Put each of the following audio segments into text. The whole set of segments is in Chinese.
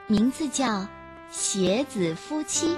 名字叫《鞋子夫妻》。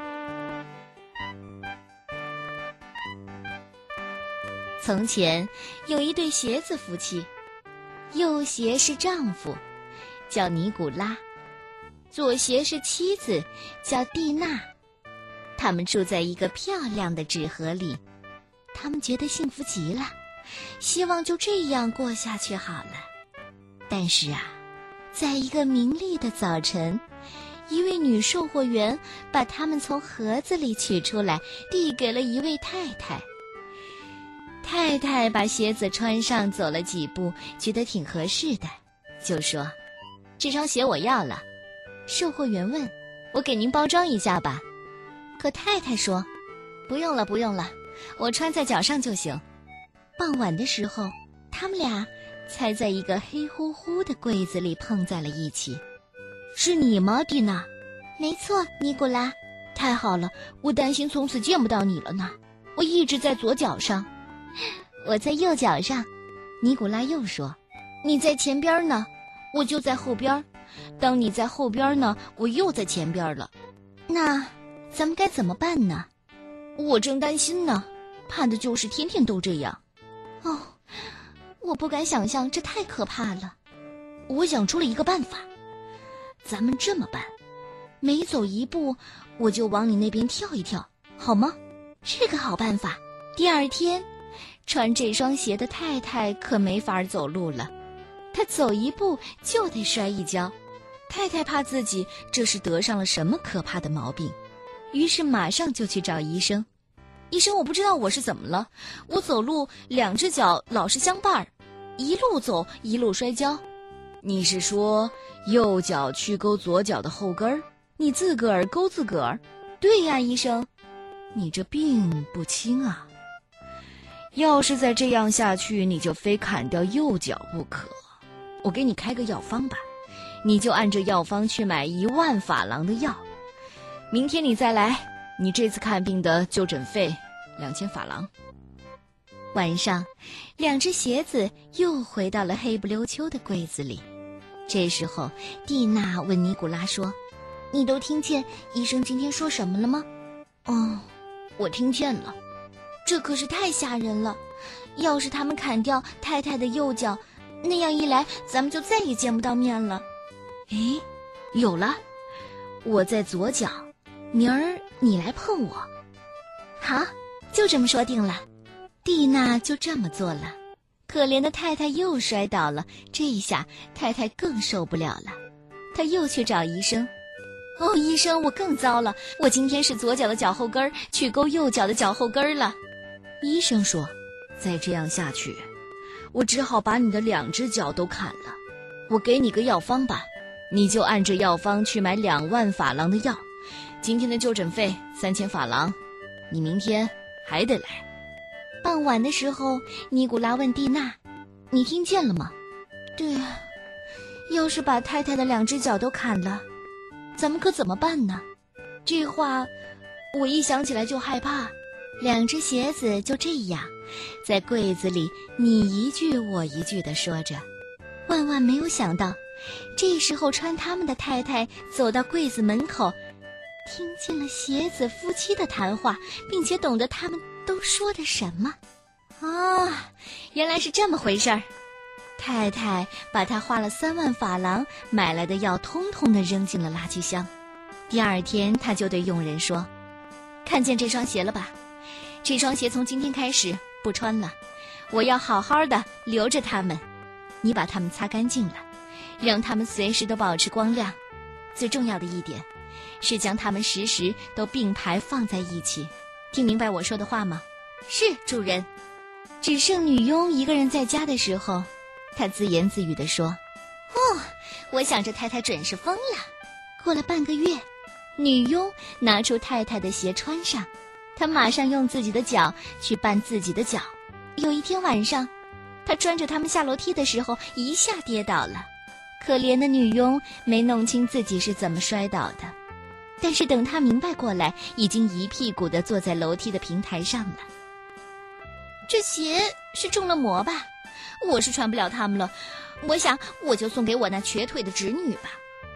从前有一对鞋子夫妻，右鞋是丈夫，叫尼古拉；左鞋是妻子，叫蒂娜。他们住在一个漂亮的纸盒里，他们觉得幸福极了，希望就这样过下去好了。但是啊，在一个明丽的早晨，一位女售货员把它们从盒子里取出来，递给了一位太太。太太把鞋子穿上，走了几步，觉得挺合适的，就说：“这双鞋我要了。”售货员问：“我给您包装一下吧？”可太太说：“不用了，不用了，我穿在脚上就行。”傍晚的时候，他们俩才在一个黑乎乎的柜子里碰在了一起。“是你吗，蒂娜？”“没错，尼古拉。”“太好了，我担心从此见不到你了呢。我一直在左脚上。”“我在右脚上。”尼古拉又说。“你在前边呢，我就在后边。当你在后边呢，我又在前边了。那咱们该怎么办呢？”“我正担心呢，怕的就是天天都这样。”“哦，我不敢想象，这太可怕了。”“我想出了一个办法，咱们这么办，每走一步我就往你那边跳一跳，好吗？”“是个好办法。”第二天，穿这双鞋的太太可没法走路了，她走一步就得摔一跤。太太怕自己这是得上了什么可怕的毛病，于是马上就去找医生。“医生，我不知道我是怎么了，我走路两只脚老是相伴儿，一路走一路摔跤。”“你是说右脚去勾左脚的后跟儿，你自个儿勾自个儿？”“对呀，医生。”“你这病不轻啊，要是再这样下去，你就非砍掉右脚不可。我给你开个药方吧，你就按着药方去买10000法郎的药。明天你再来，你这次看病的就诊费2000法郎。”晚上，两只鞋子又回到了黑不溜秋的柜子里。这时候，蒂娜问尼古拉说：“你都听见医生今天说什么了吗？”“哦，我听见了。这可是太吓人了，要是他们砍掉太太的右脚，那样一来咱们就再也见不到面了。”“诶，有了，我在左脚，明儿你来碰我。”“好，就这么说定了。”蒂娜就这么做了。可怜的太太又摔倒了，这一下太太更受不了了，她又去找医生。“哦，医生，我更糟了，我今天是左脚的脚后跟儿去勾右脚的脚后跟儿了。”医生说：“再这样下去，我只好把你的2只脚都砍了。我给你个药方吧，你就按着药方去买20000法郎的药。今天的就诊费3000法郎，你明天还得来。”傍晚的时候，尼古拉问蒂娜：“你听见了吗？”“对啊，要是把太太的2只脚都砍了，咱们可怎么办呢？”这话我一想起来就害怕。两只鞋子就这样在柜子里你一句我一句地说着。万万没有想到，这时候穿他们的太太走到柜子门口，听见了鞋子夫妻的谈话，并且懂得他们都说的什么。原来是这么回事儿。太太把她花了3万法郎买来的药通通地扔进了垃圾箱。第二天，她就对佣人说：“看见这双鞋了吧？这双鞋从今天开始不穿了，我要好好的留着它们。你把它们擦干净了，让它们随时都保持光亮。最重要的一点是将它们时时都并排放在一起。听明白我说的话吗？”“是，主人。”只剩女佣一个人在家的时候，她自言自语地说：“哦，我想这太太准是疯了。”过了半个月，女佣拿出太太的鞋穿上，她马上用自己的脚去绊自己的脚。有一天晚上，她穿着它们下楼梯的时候，一下跌倒了。可怜的女佣没弄清自己是怎么摔倒的，但是等她明白过来，已经一屁股地坐在楼梯的平台上了。“这鞋是中了魔吧？我是穿不了它们了，我想我就送给我那瘸腿的侄女吧。”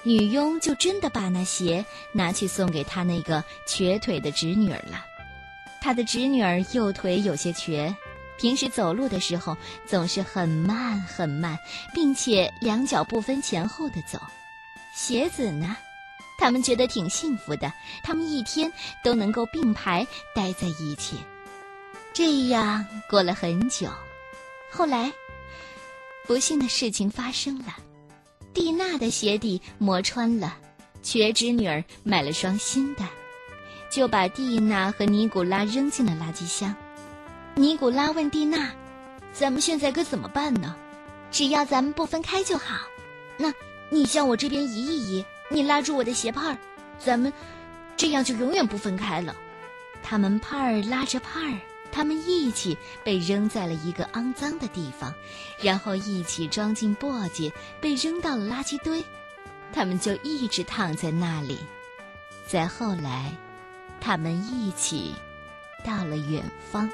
女佣就真的把那鞋拿去送给她那个瘸腿的侄女儿了。她的侄女儿右腿有些瘸，平时走路的时候总是很慢很慢，并且两脚不分前后的走。鞋子呢，他们觉得挺幸福的，他们一天都能够并排待在一起。这样过了很久，后来不幸的事情发生了，蒂娜的鞋底磨穿了，瘸侄女儿买了双新的，就把蒂娜和尼古拉扔进了垃圾箱。尼古拉问蒂娜：“咱们现在该怎么办呢？”“只要咱们不分开就好。”“那你向我这边移一移，你拉住我的鞋帕儿，咱们这样就永远不分开了。”他们帕儿拉着帕儿，他们一起被扔在了一个肮脏的地方，然后一起装进簸箕，被扔到了垃圾堆。他们就一直躺在那里。再后来，他们一起到了远方。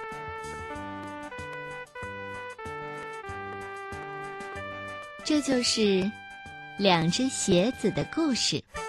这就是两只鞋子的故事。